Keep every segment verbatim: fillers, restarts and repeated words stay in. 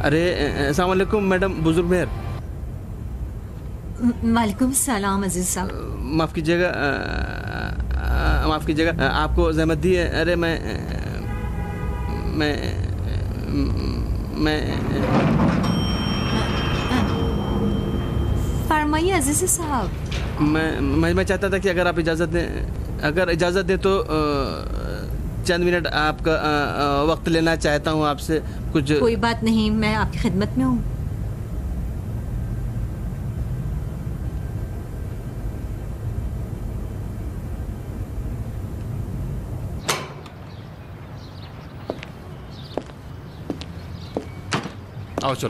अरे अस्सलाम वालेकुम मैडम बुजुर्ग मेहर। वालेकुम सलाम अजीज साहब। माफ़ कीजिएगा, माफ़ कीजिएगा, आपको जहमत दी है। अरे मैं मैं मैं फरमाइए अजीज साहब। मैं मैं मैं चाहता था कि अगर आप इजाज़त दें, अगर इजाज़त दें तो चंद मिनट आपका वक्त लेना चाहता हूँ आपसे कुछ। कोई बात नहीं, मैं आपकी खिदमत में हूँ। आओ चलो।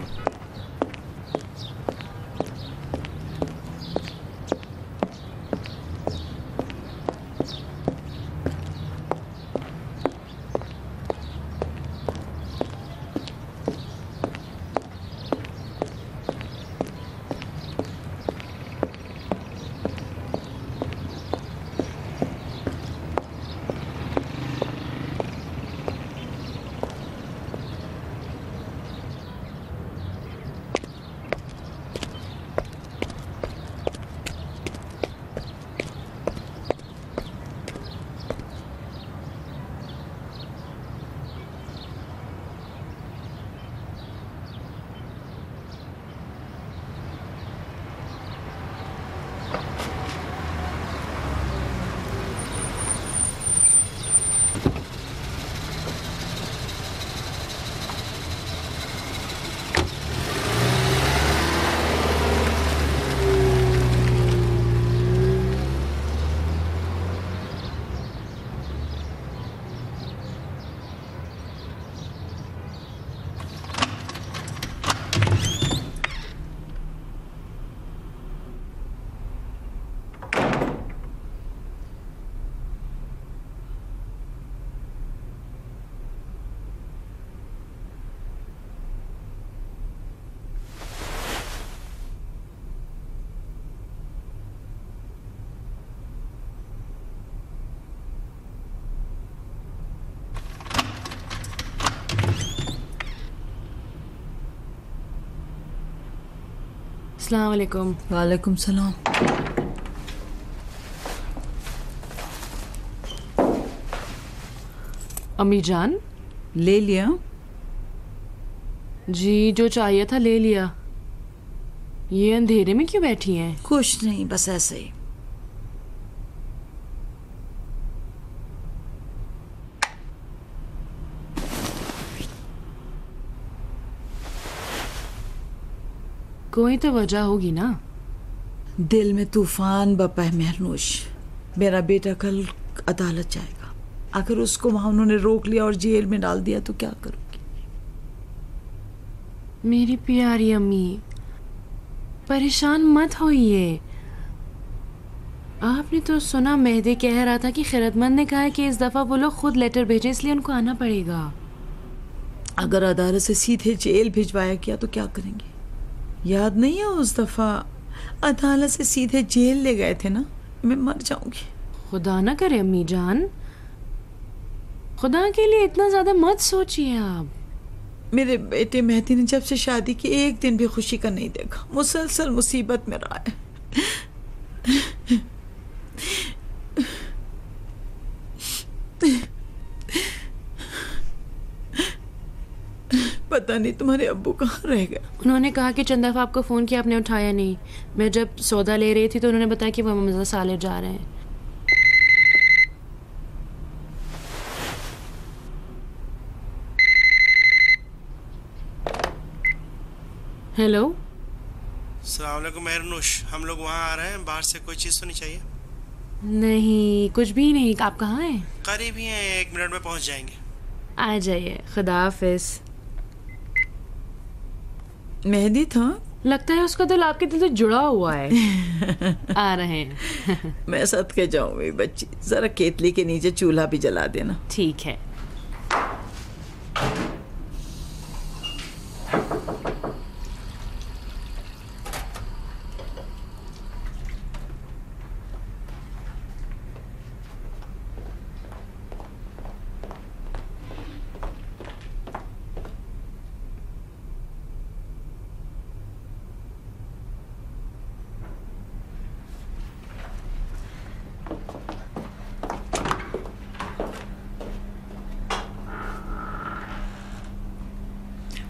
अस्सलाम वालेकुम। वालेकुम सलाम। अम्मी जान, ले लिया? जी जो चाहिए था ले लिया। ये अंधेरे में क्यों बैठी हैं? कुछ नहीं, बस ऐसे ही। कोई तो वजह होगी ना। दिल में तूफान बपा है महरनूश। मेरा बेटा कल अदालत जाएगा, अगर उसको वहां उन्होंने रोक लिया और जेल में डाल दिया तो क्या करूंगी? मेरी प्यारी अम्मी, परेशान मत होइए। आपने तो सुना मेहदी कह रहा था कि खैरतमंद ने कहा है कि इस दफा वो लोग खुद लेटर भेजे, इसलिए उनको आना पड़ेगा। अगर अदालत से सीधे जेल भिजवाया गया तो क्या करेंगे? याद नहीं है उस दफा अदालत से सीधे जेल ले गए थे ना? मैं मर जाऊंगी। खुदा ना करे अम्मी जान, खुदा के लिए इतना ज्यादा मत सोचिए आप। मेरे बेटे मेहदी ने जब से शादी की एक दिन भी खुशी का नहीं देखा, मुसलसल मुसीबत में रहा है। पता नहीं तुम्हारे अब्बू कहाँ रह गए। उन्होंने कहा कि चंद दफा आपको फोन किया, आपने उठाया नहीं। मैं जब सौदा ले रही थी तो उन्होंने बताया कि वो ममजा साले जा रहे हैं। हेलो। अस्सलाम वालेकुम महरनूश, हम लोग वहाँ आ रहे हैं। बाहर से कोई चीज़ तो नहीं चाहिए? नहीं, कुछ भी नहीं। आप कहाँ हैं? करीब ही हैं, एक मिनट में पहुँच जाएंगे। आ जाइए। खुदा हाफिज। मेहदी था? लगता है उसका दिल आपके दिल से जुड़ा हुआ है। आ रहे हैं। मैं सदके जाऊं मेरी बच्ची, जरा केतली के नीचे चूल्हा भी जला देना। ठीक है।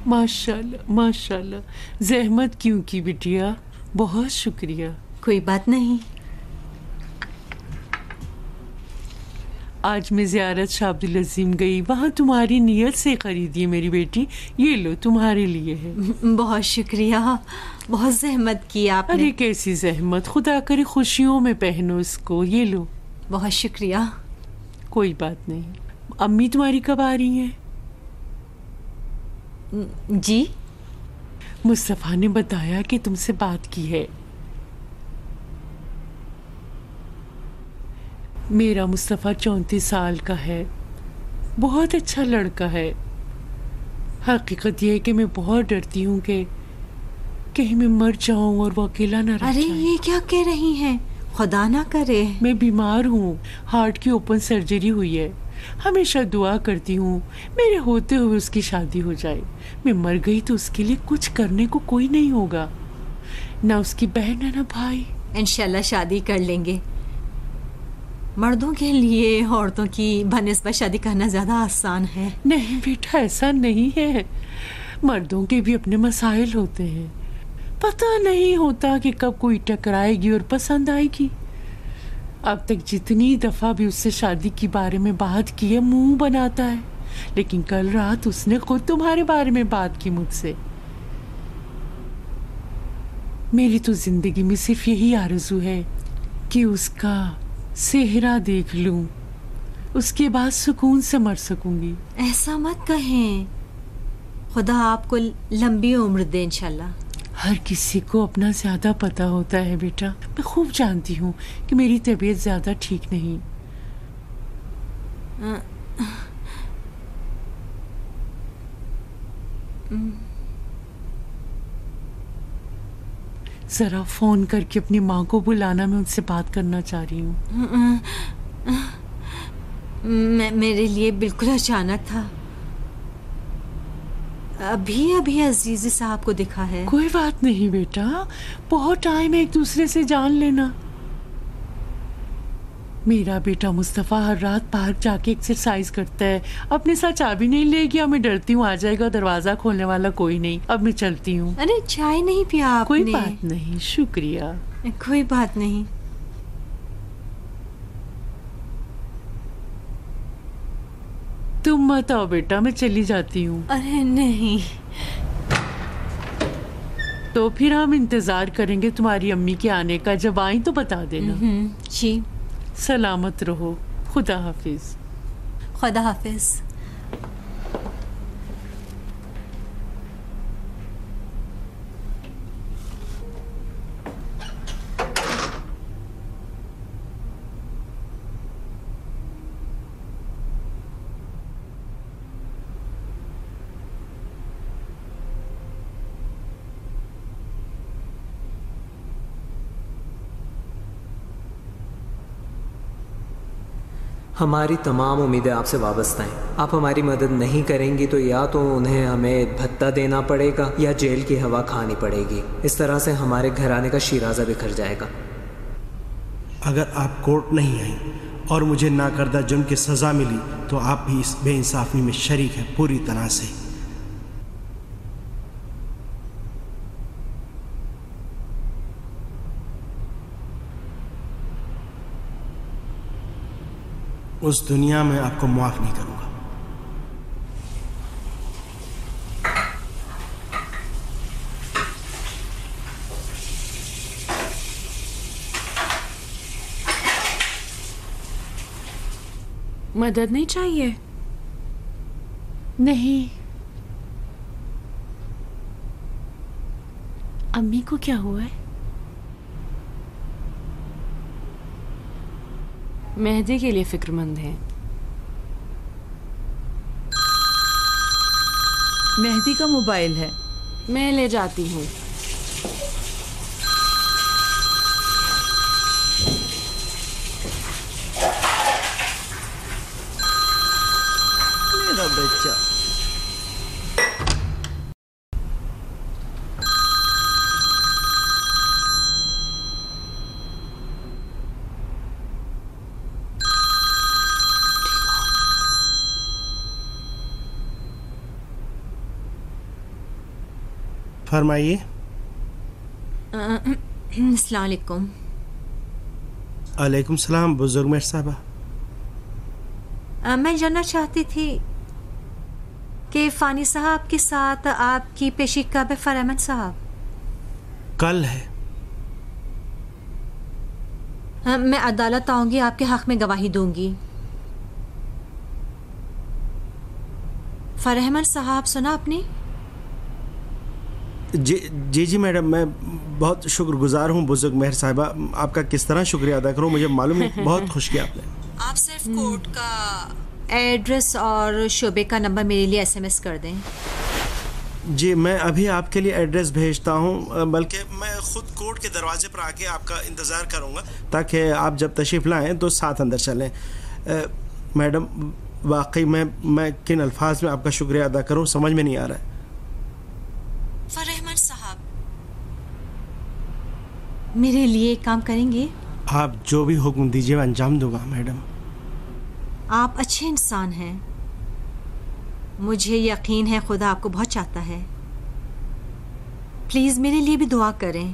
माशाल्लाह माशाल्लाह, जहमत क्यों की बिटिया, बहुत शुक्रिया। कोई बात नहीं। आज मैं ज़ियारत शाह अब्दुल अजीम गई, वहाँ तुम्हारी नियत से खरीदी है मेरी बेटी, ये लो तुम्हारे लिए है। बहुत शुक्रिया, बहुत जहमत की आपने। अरे कैसी जहमत, खुदा करे खुशियों में पहनो इसको, ये लो। बहुत शुक्रिया। कोई बात नहीं। अम्मी तुम्हारी कब आ रही हैं? जी? मुस्तफ़ा ने बताया कि तुमसे बात की है। मेरा मुस्तफ़ा चौंतीस साल का है, बहुत अच्छा लड़का है। हकीकत यह है कि मैं बहुत डरती हूँ कि कहीं मैं मर जाऊं और वो अकेला ना रह अरे जाए। ये क्या कह रही हैं? खुदा ना करे। मैं बीमार हूँ, हार्ट की ओपन सर्जरी हुई है। हमेशा दुआ करती हूँ मेरे होते हुए उसकी शादी हो जाए। मैं मर गई तो उसके लिए कुछ करने को कोई नहीं होगा, ना उसकी बहन है ना भाई। इंशाल्लाह शादी कर लेंगे। मर्दों के लिए औरतों की बनिस्बत शादी करना ज्यादा आसान है। नहीं बेटा, ऐसा नहीं है। मर्दों के भी अपने मसाइल होते हैं। पता नहीं होता कि कब कोई टकराएगी और पसंद आएगी। अब तक जितनी दफा भी उससे शादी के बारे में बात की है, मुंह बनाता है, लेकिन कल रात उसने खुद तुम्हारे बारे में बात की मुझसे। मेरी तो जिंदगी में सिर्फ यही आरज़ू है कि उसका सेहरा देख लूं, उसके बाद सुकून से मर सकूंगी। ऐसा मत कहें, खुदा आपको लंबी उम्र दे इंशाल्लाह। हर किसी को अपना ज्यादा पता होता है बेटा। मैं खूब जानती हूँ कि मेरी तबीयत ज्यादा ठीक नहीं। आ, जरा फोन करके अपनी माँ को बुलाना, मैं उनसे बात करना चाह रही हूँ। मैं मेरे लिए बिल्कुल अचानक था। अभी अभी अजीज साहब को दिखा है। कोई बात नहीं बेटा, बहुत टाइम है एक दूसरे से जान लेना। मेरा बेटा मुस्तफ़ा हर रात पार्क जाके एक्सरसाइज करता है। अपने साथ चाबी नहीं ले गया, मैं डरती हूँ आ जाएगा, दरवाजा खोलने वाला कोई नहीं। अब मैं चलती हूँ। अरे चाय नहीं पिया आपने? कोई बात नहीं, शुक्रिया। कोई बात नहीं। तुम मत आओ बेटा, मैं चली जाती हूँ। अरे नहीं। तो फिर हम इंतजार करेंगे तुम्हारी अम्मी के आने का। जब आई तो बता देना। जी। सलामत रहो, खुदा हाफिज। खुदा हाफिज। हमारी तमाम उम्मीदें आपसे वाबस्ता हैं। आप हमारी मदद नहीं करेंगी तो या तो उन्हें हमें भत्ता देना पड़ेगा या जेल की हवा खानी पड़ेगी। इस तरह से हमारे घराने का शिराजा बिखर जाएगा। अगर आप कोर्ट नहीं आई और मुझे नाकर्दा जुर्म की सज़ा मिली तो आप भी इस बेइंसाफ़ी में शरीक हैं पूरी तरह से। उस दुनिया में आपको माफ़ नहीं करूँगा। मदद नहीं चाहिए? नहीं। अम्मी को क्या हुआ है? मेहदी के लिए फिक्रमंद हैं। मेहदी का मोबाइल है, मैं ले जाती हूँ। मेरा बच्चा। फरमाइए। अस्सलाम वालेकुम। अलैकुम सलाम बुजुर्ग मेहर साहबा। मैं जानना चाहती थी कि फ़ानी साहब के साथ आपकी पेशी कब है फर अहमद साहब? कल है। मैं अदालत आऊंगी, आपके हक में गवाही दूंगी। फर अहमद साहब सुना आपने? जी जी जी मैडम, मैं बहुत शुक्रगुजार हूँ बुजुर्ग मेहर साहिबा। आपका किस तरह शुक्रिया अदा करूँ मुझे मालूम नहीं। बहुत खुश किया आपने। आप सिर्फ कोर्ट का एड्रेस और शोबे का नंबर मेरे लिए एसएमएस कर दें। जी मैं अभी आपके लिए एड्रेस भेजता हूँ, बल्कि मैं खुद कोर्ट के दरवाजे पर आके आपका इंतज़ार करूँगा ताकि आप जब तशरीफ़ लाएँ तो साथ अंदर चलें। मैडम वाकई मैं मैं किन अल्फाज में आपका शुक्रिया अदा करूँ समझ में नहीं आ रहा है। फरहमान साहब मेरे लिए काम करेंगे? आप जो भी हुक्म दीजिए अंजाम दूंगा मैडम। आप अच्छे इंसान हैं, मुझे यकीन है खुदा आपको बहुत चाहता है। प्लीज मेरे लिए भी दुआ करें,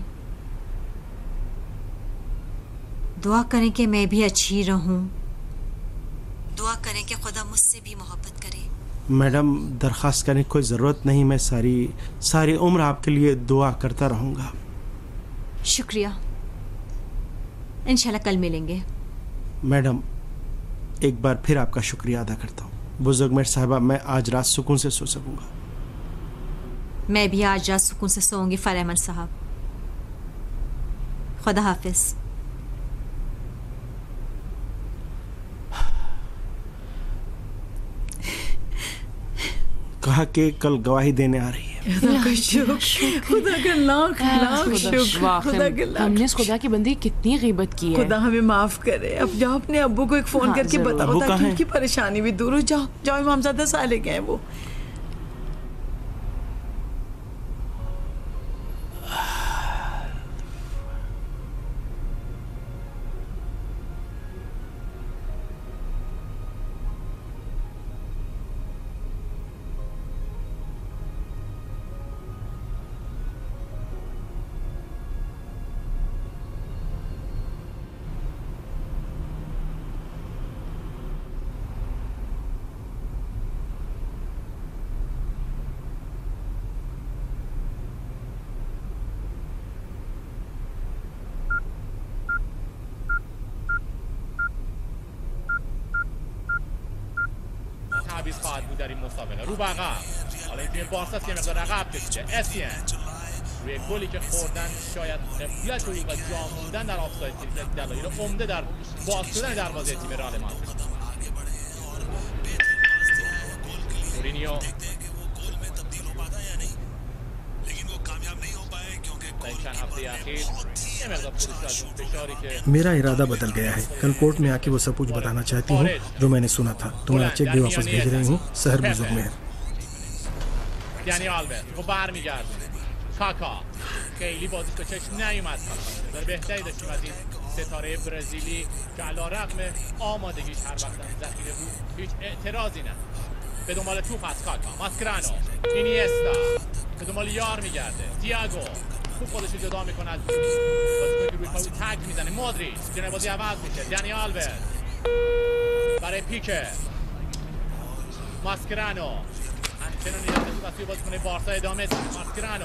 दुआ करें कि मैं भी अच्छी रहूं, दुआ करें कि खुदा मुझसे भी मोहब्बत करे। मैडम दरख्वास्त करने की कोई ज़रूरत नहीं, मैं सारी सारी उम्र आपके लिए दुआ करता रहूँगा। शुक्रिया, इंशाल्लाह कल मिलेंगे। मैडम एक बार फिर आपका शुक्रिया अदा करता हूँ। बुजुर्ग मेहर साहिबा मैं आज रात सुकून से सो सकूँगा। मैं भी आज रात सुकून से सोऊंगी फरहमान साहब। खुदा हाफिज। कहा कि कल गवाही देने आ रही है। खुदा का शुक्र, खुदा का लाख लाख शुक्र, खुदा का लाख। हमने इस खुदा की बंदी कितनी गीबत की है। खुदा हमें माफ करे। अब जाओ अपने अब्बू को एक फोन हाँ, करके जरूर। बताओ ताकि उनकी परेशानी भी दूर हो। जाओ जाओ, इमामजादा साले गए वो। خواهد بود در این مسابقه. رو به عقب، حالا این تیم بارساست که مقدار عقب کشیده. اسین روی گلی که خوردن شاید غفلت و جا موندن در آفساید که دلایل عمده در باز شدن دروازه تیم رئال مادرید. مورینیو मेरा इरादा बदल गया है। कल कोर्ट में आके वो सब कुछ बताना चाहती हूँ जो मैंने सुना था। तुम्हारा चेक भी वापस भेज रही हूँ। सहर बुजुर्ग मेहर। یعنی آلبرت خب برمیگردونه. کاکا خیلی بازیش به چشم نیومد. نظر بهتری داشتیم از این ستاره برزیلی که علیرغم آمادگیش هر وقت هم ذخیره بود هیچ اعتراضی نه. به دنبال توپ از کاکا. ماسکرانو، اینیستا به دنبال یار میگرده. دیاگو خوب خودش رو جدا میکنه از بازیکنی که روی پای تگ میزنه. مودریچ جنه بازی عوض میشه. دنی آلبرت برای پیکه. ماسکرانو همچنان نیازه تو بسوی بازیکن بارسا ادامه دید. ماسکرانو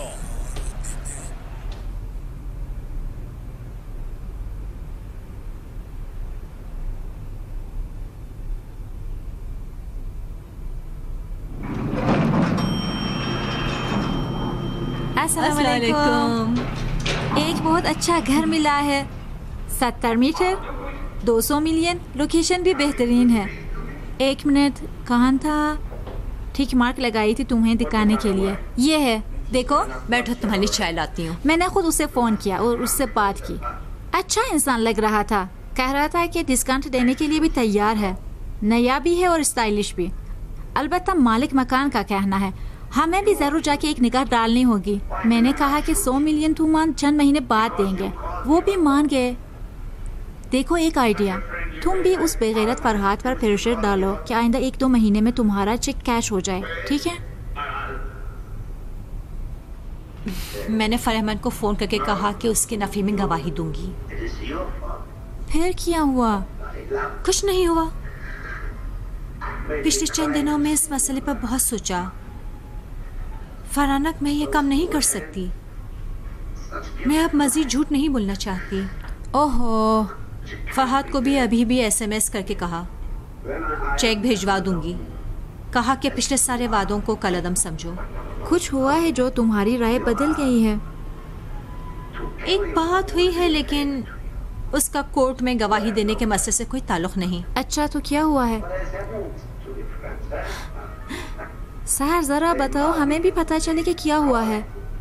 अस्सलाम वालेकुम। एक बहुत अच्छा घर मिला है, सत्तर मीटर, दो सौ मिलियन, लोकेशन भी बेहतरीन है। एक मिनट, कहाँ था? ठीक मार्क लगाई थी तुम्हें दिखाने के लिए। ये है, देखो। बैठो, तुम्हारी चाय लाती हूँ। मैंने खुद उससे फ़ोन किया और उससे बात की। अच्छा इंसान लग रहा था, कह रहा था कि डिस्काउंट देने के लिए भी तैयार है। नया भी है और स्टाइलिश भी। अलबत्ता मालिक मकान का कहना है हमें भी जरूर जाके एक निगाह डालनी होगी। मैंने कहा कि सौ मिलियन तुम चंद महीने बाद देंगे, वो भी मान गए। देखो एक आइडिया, तुम भी उस बेगैरत फरहाद पर प्रेशर डालो कि आइंदा एक दो महीने में तुम्हारा चेक कैश हो जाए, ठीक है? मैंने फरहमन को फ़ोन करके कहा कि उसके नफ़ी में गवाही दूंगी। फिर क्या हुआ? कुछ नहीं हुआ। पिछले चंद दिनों में इस मसले पर बहुत सोचा। फरानक मैं ये काम नहीं कर सकती। मैं अब मज़ीद झूठ नहीं बोलना चाहती। ओहो, फहद को भी अभी भी एसएमएस करके कहा चेक भिजवा दूंगी। कहा कि पिछले सारे वादों को कलअदम समझो। कुछ हुआ है जो तुम्हारी राय बदल गई है? एक बात हुई है, लेकिन उसका कोर्ट में गवाही देने के मसले से कोई ताल्लुक नहीं। अच्छा, तो क्या हुआ है? सहर जरा बताओ, हमें भी पता चले कि क्या हुआ है।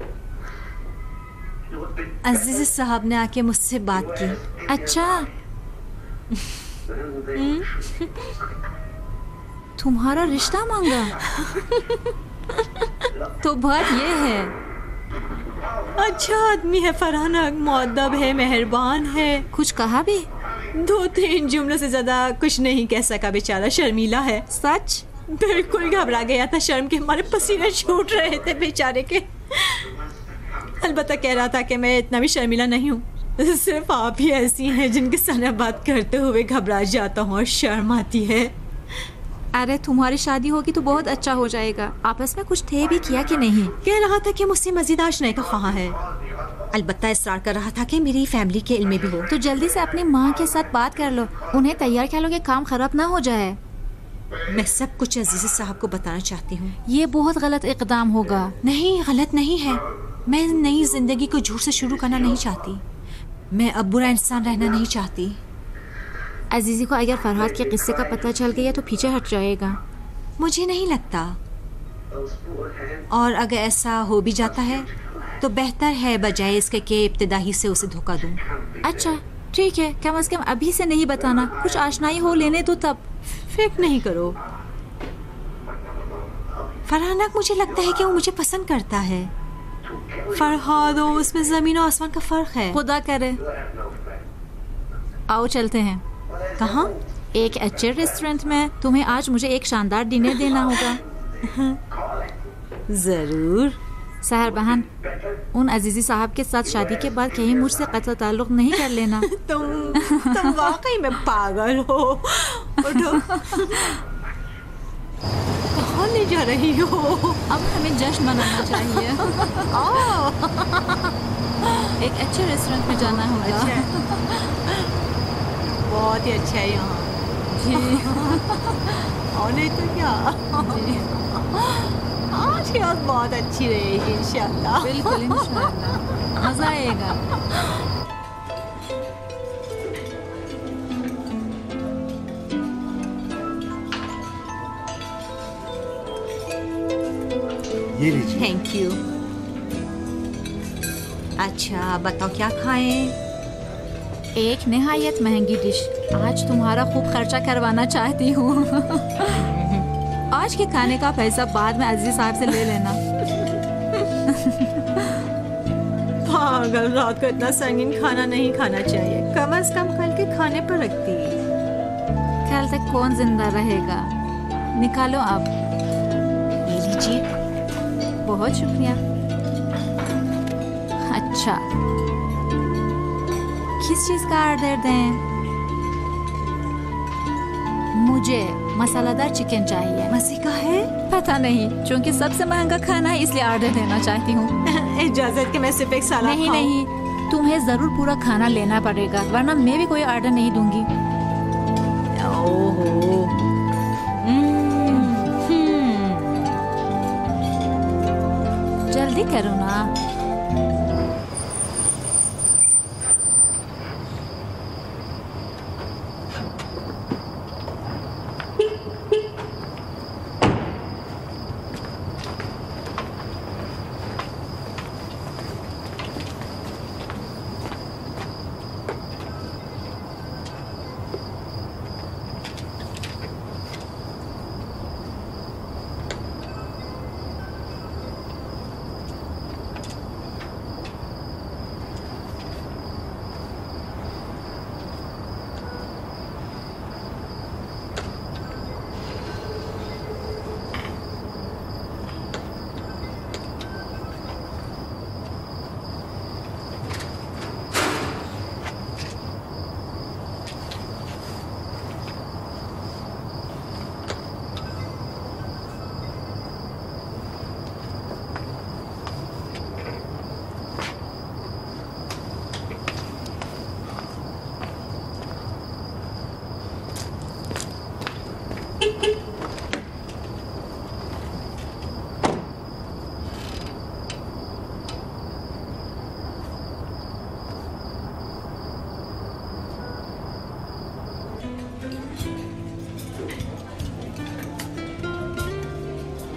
अजीज साहब ने आके मुझसे बात की। अच्छा, तुम्हारा रिश्ता मांगा? तो बात ये है, अच्छा आदमी है फरहान, मुअद्दब है, मेहरबान है। कुछ कहा भी? दो तीन जुमलों से ज्यादा कुछ नहीं कह सका। बेचारा शर्मीला है। सच? बिल्कुल घबरा गया था, शर्म के हमारे पसीने छूट रहे थे बेचारे के। अलबत्ता कह रहा था कि मैं इतना भी शर्मीला नहीं हूँ, सिर्फ आप ही ऐसी हैं जिनके सामने बात करते हुए घबरा जाता हूँ और शर्म आती है। अरे तुम्हारी शादी होगी तो बहुत अच्छा हो जाएगा। आपस में कुछ थे भी किया कि नहीं? कह रहा था कि मुझसे मजीद आशनाई का ख्वाह है। अलबत्ता इसरार कर रहा था कि मेरी फैमिली के इल्म में भी हो। तो जल्दी से अपनी माँ के साथ बात कर लो, उन्हें तैयार कर लो कि काम खराब ना हो जाए। मैं सब कुछ अजीज साहब को बताना चाहती हूँ। ये बहुत गलत इकदाम होगा। नहीं, गलत नहीं है। मैं नई जिंदगी को झूठ से शुरू करना नहीं चाहती। मैं अब बुरा इंसान रहना नहीं चाहती। अजीजी को अगर फरहाद के किस्से का पता चल गया तो पीछे हट जाएगा। मुझे नहीं लगता, और अगर ऐसा हो भी जाता है तो बेहतर है बजाय इसके कि इब्तिदाई से उसे धोखा दूं। अच्छा ठीक है, कम से कम अभी से नहीं बताना, कुछ आशनाई हो लेने तो तब। फिक्र नहीं करो फरहान, मुझे लगता है कि वो मुझे पसंद करता है। फरहाद, उसमें जमीन और आसमान का फर्क है। खुदा करे। आओ चलते हैं। कहाँ? एक अच्छे रेस्टोरेंट में। तुम्हें आज मुझे एक शानदार डिनर देना होगा। जरूर। सहर बहन, उन अजीजी साहब के साथ शादी के बाद कहीं मुझसे कत्ल ताल्लुक नहीं कर लेना। तुम तुम वाकई में पागल हो। उठो। कहाँ ले जा रही हो? अब हमें जश्न मनाना चाहिए। एक अच्छे रेस्टोरेंट में जाना होगा। बहुत ही अच्छा है यहाँ जी। और नहीं तो क्या जी। आज की रात बहुत अच्छी रहेगी इंशाल्लाह। बिल्कुल इंशाल्लाह, मजा आएगा। ये लीजिए। Thank you. अच्छा बताओ क्या खाएं? एक निहायत महंगी डिश। आज तुम्हारा खूब खर्चा करवाना चाहती हूँ। आज के खाने का पैसा बाद में अजीज साहब से ले लेना। पागल, रात को इतना संगीन खाना नहीं खाना चाहिए। कम से कम कल के खाने पर रखती। कल तक कौन जिंदा रहेगा? निकालो आप। ये लीजिए। बहुत शुक्रिया। अच्छा, किस चीज का ऑर्डर दें? मुझे मसालेदार चिकन चाहिए। मसी का है? पता नहीं, क्योंकि सबसे महंगा खाना है इसलिए ऑर्डर देना चाहती हूँ। इजाजत कि मैं सिर्फ एक सलाद नहीं नहीं, तुम्हें जरूर पूरा खाना लेना पड़ेगा, वरना मैं भी कोई ऑर्डर नहीं दूंगी। ओहो, जल्दी करो ना।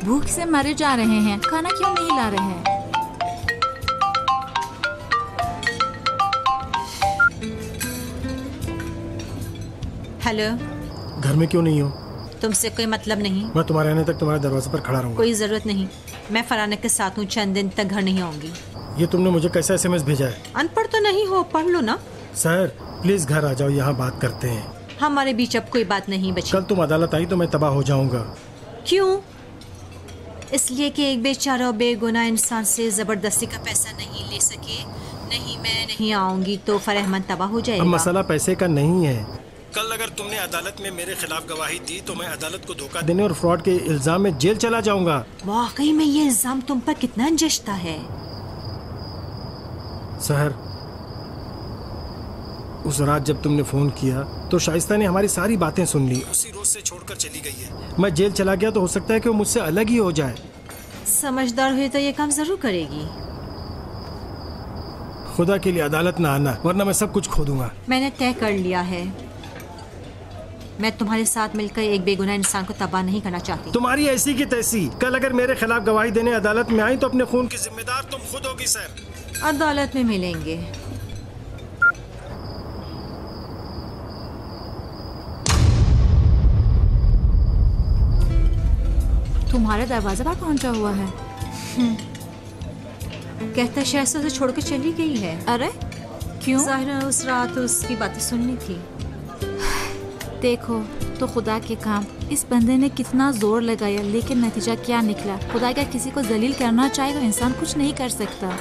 भूख से मरे जा रहे हैं, खाना क्यों नहीं ला रहे हैं? हेलो, घर में क्यों नहीं हो? तुमसे कोई मतलब नहीं। मैं तुम्हारे आने तक तुम्हारे दरवाजे पर खड़ा रहूंगा। कोई जरूरत नहीं, मैं फराना के साथ हूँ, चंद दिन तक घर नहीं आऊंगी। ये तुमने मुझे कैसा एसएमएस भेजा है? अनपढ़ तो नहीं हो, पढ़ लो ना। सर प्लीज घर आ जाओ, यहाँ बात करते हैं। हमारे बीच अब कोई बात नहीं बची। कल तुम अदालत आई तो मैं तबाह हो जाऊंगा। क्यों? इसलिए कि एक बेचारा और बेगुनाह इंसान से जबरदस्ती का पैसा नहीं ले सके। नहीं, मैं नहीं आऊंगी तो फरहमन तबाह हो जाएगा। अब मसला पैसे का नहीं है। कल अगर तुमने अदालत में मेरे खिलाफ गवाही दी तो मैं अदालत को धोखा देने और फ्रॉड के इल्जाम में जेल चला जाऊंगा। वाकई में ये इल्जाम तुम पर कितना जचता है? सहर, उस रात जब तुमने फोन किया तो शाइस्ता ने हमारी सारी बातें सुन ली, उसी रोज से छोड़कर चली गई है। मैं जेल चला गया तो हो सकता है कि वो मुझसे अलग ही हो जाए। समझदार हुई तो ये काम जरूर करेगी। खुदा के लिए अदालत ना आना, वरना मैं सब कुछ खो दूंगा। मैंने तय कर लिया है, मैं तुम्हारे साथ मिलकर एक बेगुनाह इंसान को तबाह नहीं करना चाहती। तुम्हारी ऐसी की तैसी। कल अगर मेरे खिलाफ गवाही देने अदालत में आई तो अपने खून की जिम्मेदार तुम खुद होगी। सर अदालत में मिलेंगे। तुम्हारे दरवाजे पर पहुंचा हुआ है। कहता शायद से उसे छोड़कर चली गई है। अरे क्यों? ज़ाहिर उस रात उसकी बातें सुननी थी। देखो तो खुदा के काम, इस बंदे ने कितना जोर लगाया लेकिन नतीजा क्या निकला। खुदा क्या किसी को जलील करना चाहे तो इंसान कुछ नहीं कर सकता।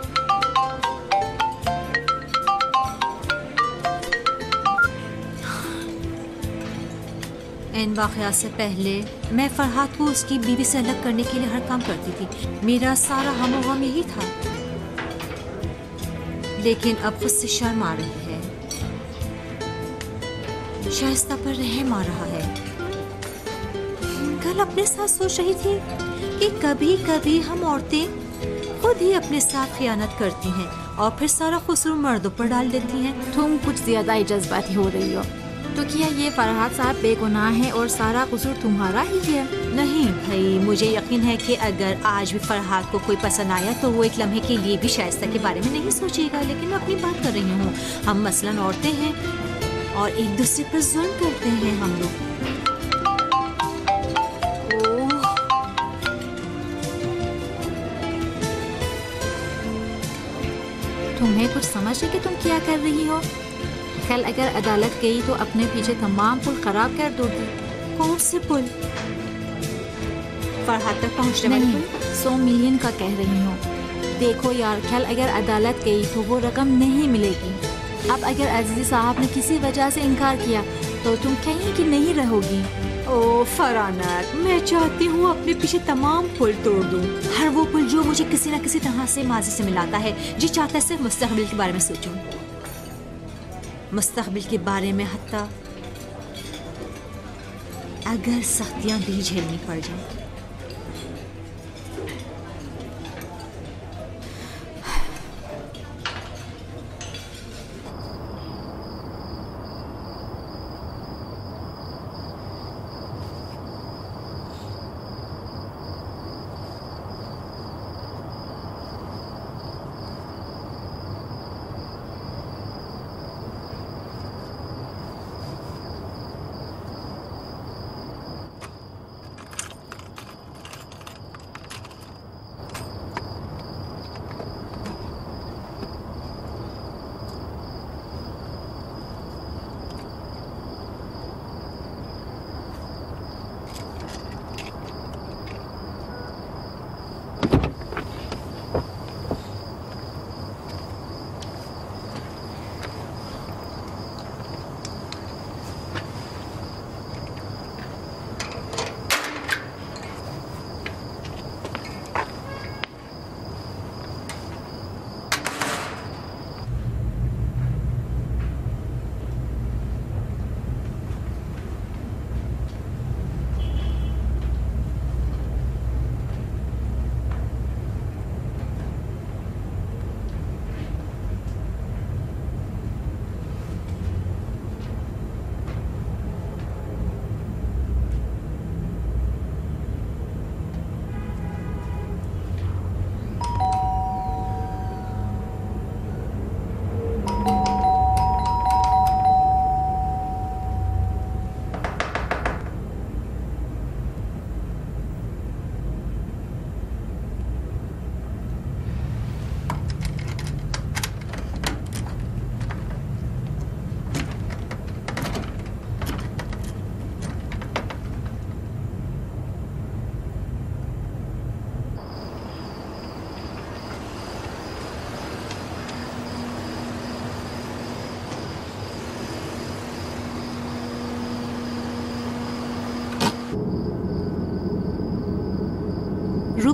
इन वाक़यात से पहले मैं फरहाद को उसकी बीवी से अलग करने के लिए हर काम करती थी। मेरा सारा हम गम यही था, लेकिन अब खुद से शर्म आ रही है। शाइस्ता पर रहम आ रहा है। कल अपने साथ सोच रही थी कि कभी कभी हम औरतें खुद ही अपने साथ खियानत करती हैं और फिर सारा कसूर मर्दों पर डाल देती हैं। तुम कुछ ज्यादा ही जज्बाती हो रही हो। तो क्या ये फरहाद साहब बेगुनाह है और सारा कसूर तुम्हारा ही है? नहीं भाई, मुझे यकीन है कि अगर आज भी फरहाद को कोई पसंद आया तो वो एक लम्हे के लिए भी शाइस्ता के बारे में नहीं सोचेगा। लेकिन मैं अपनी बात कर रही हूँ। हम मसलन औरतें हैं और एक दूसरे पर जुल्म करते हैं हम लोग। तुम्हें कुछ समझ है कि तुम क्या कर रही हो? कल अगर अदालत गई तो अपने पीछे तमाम पुल खराब कर दोगी। कौन से पुल? फरहाद तक पहुंचने वाले नहीं, सौ मिलियन का कह रही हूँ। देखो यार, कल अगर अदालत गई तो वो रकम नहीं मिलेगी। अब अगर अजीज साहब ने किसी वजह से इनकार किया तो तुम कहीं की नहीं रहोगी। ओ फराना, मैं चाहती हूँ अपने पीछे तमाम पुल तोड़ दूँ। हर वो पुल जो मुझे किसी न किसी तरह से माजी से मिलाता है। जी चाहता है सिर्फ मुस्तकबिल के बारे में सोचूं, मुस्तकबिल के बारे में, हत्ता अगर सख्तियाँ भी झेलनी पड़ जाए।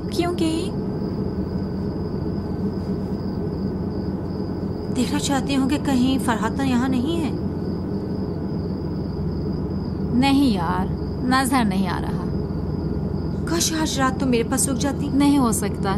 क्योंकि देखना चाहती हूँ कि कहीं फरहाद यहाँ नहीं है। नहीं यार, नजर नहीं आ रहा। काश आज रात तो मेरे पास रुक जाती। नहीं हो सकता।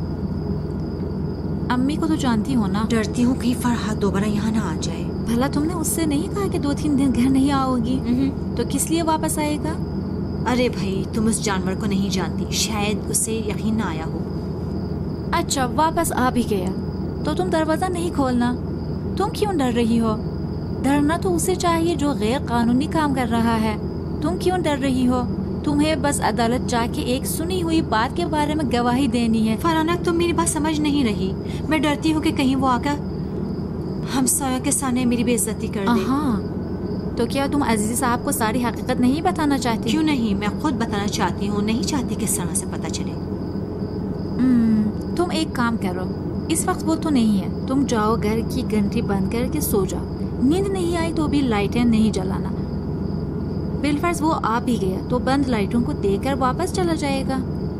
अम्मी को तो जानती हो ना। डरती हूँ कहीं फरहाद दोबारा यहाँ ना आ जाए। भला तुमने उससे नहीं कहा कि दो तीन दिन घर नहीं आओगी? तो किस लिए वापस आएगा? अरे भाई, तुम उस जानवर को नहीं जानती, शायद उसे यकीन ना आया हो। अच्छा, वापस आ भी गया तो तुम दरवाजा नहीं खोलना। तुम क्यों डर रही हो? डरना तो उसे चाहिए जो गैर कानूनी काम कर रहा है। तुम क्यों डर रही हो? तुम्हें बस अदालत जाके एक सुनी हुई बात के बारे में गवाही देनी है। फरहाना, तुम मेरी बात समझ नहीं रही। मैं डरती हूँ कि कहीं वो आकर हमसायों के सामने मेरी बेइज्जती कर दे। हाँ, तो क्या तुम अजीज साहब को सारी हकीकत नहीं बताना चाहती? क्यों नहीं, मैं खुद बताना चाहती हूँ। नहीं चाहती किस तरह से पता चले। तुम एक काम करो, इस वक्त वो तो नहीं है, तुम जाओ घर की घंटी बंद करके सो जाओ। नींद नहीं आई तो भी लाइटें नहीं जलाना। बिलफर्ज वो आ भी गया तो बंद लाइटों को देकर वापस चला जाएगा।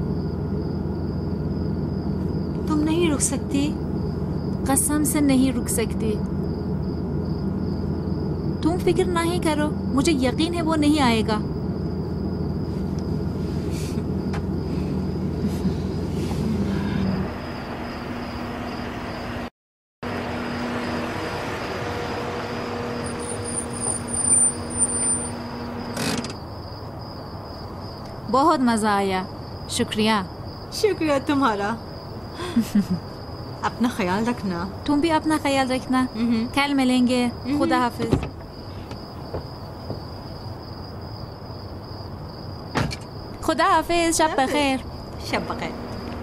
तुम नहीं रुक सकती? कसम से नहीं रुक सकती। तुम फिक्र नहीं करो, मुझे यकीन है वो नहीं आएगा। बहुत मजा आया। शुक्रिया। शुक्रिया तुम्हारा। अपना ख्याल रखना। तुम भी अपना ख्याल रखना। कल मिलेंगे। खुदा हाफिज। खुदा हाफिज। शब बखैर। शब बखैर।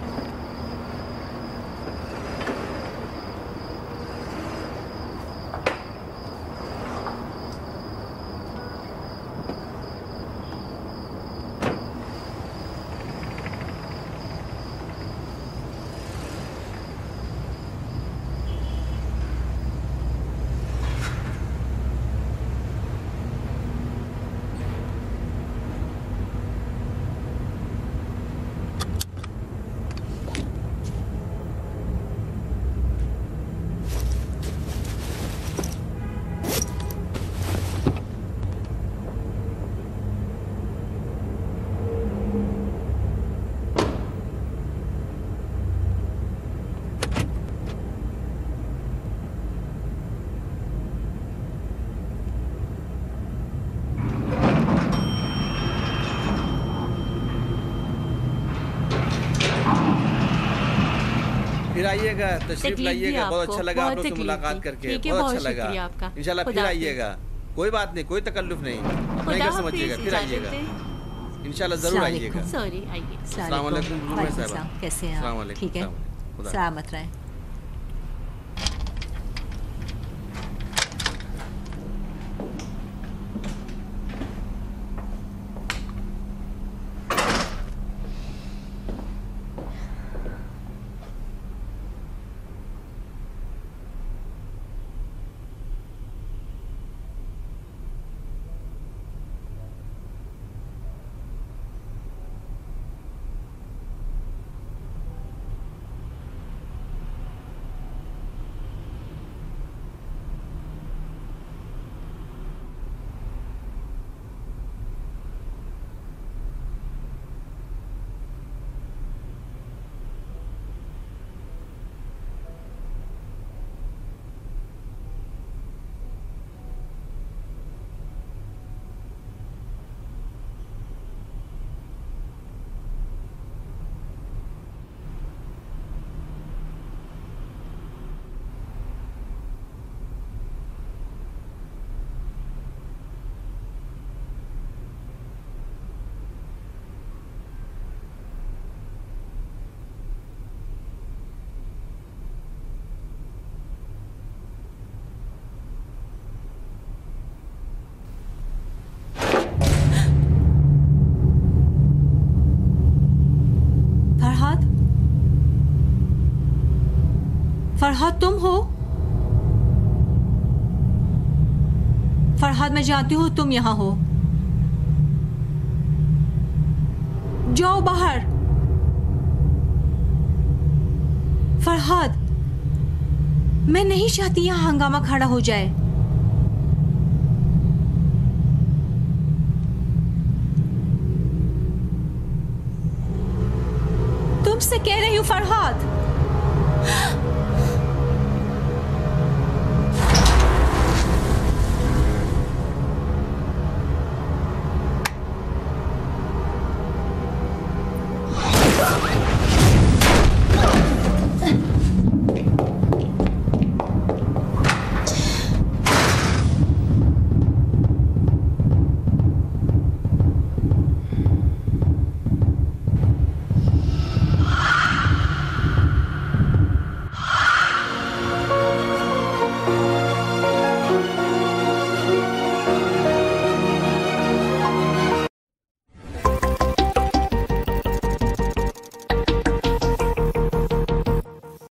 फिर आइएगा, तशरीफ लाइएगा। बहुत अच्छा लगा आप लोग से मुलाकात करके, बहुत अच्छा लगा। इंशाल्लाह फिर आइएगा, कोई बात नहीं, कोई तकल्लुफ नहीं, अपने घर समझिएगा। फिर आइएगा, इंशाल्लाह जरूर आइएगा। सॉरी, आइए। अस्सलाम वालेकुम। कैसे हैं आप? ठीक है, सलामत रहें। फरहाद, तुम हो? फरहाद, मैं जानती हूँ तुम यहाँ हो। जाओ बाहर। फरहाद, मैं नहीं चाहती यहाँ हंगामा खड़ा हो जाए। तुमसे कह रही हूँ फरहाद।